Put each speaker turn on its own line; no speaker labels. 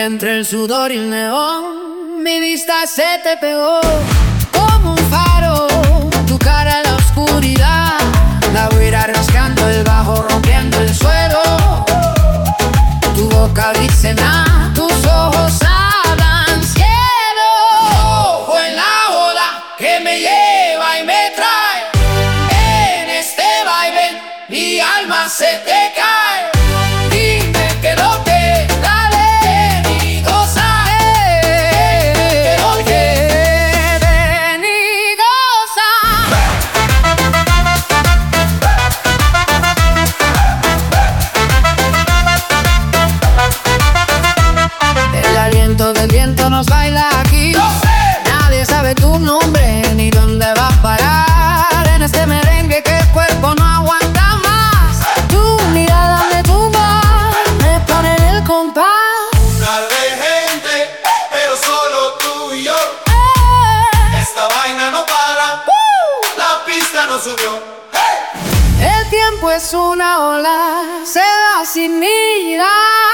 Entre el sudor y el neón, mi vista se te pegó como un faro, tu cara en la oscuridad, la huira rasgando el bajo, rompiendo el suelo. Tu boca dice nada, tus ojos hablan cielo. Ojo en la ola que me lleva y me trae. En este baile mi alma se te cae. Dime que lo que dale y goza. Que ven y goza. El aliento del viento nos baila aquí. Nadie sabe tu nombre ni dónde va a parar. En este merengue que el cuerpo no aguanta más. Tu mirada me tumba, me pone en el compás.
Una de gente, pero solo tú y yo. Esta vaina no para, la pista no subió.
El tiempo es una ola, se va sin mirar.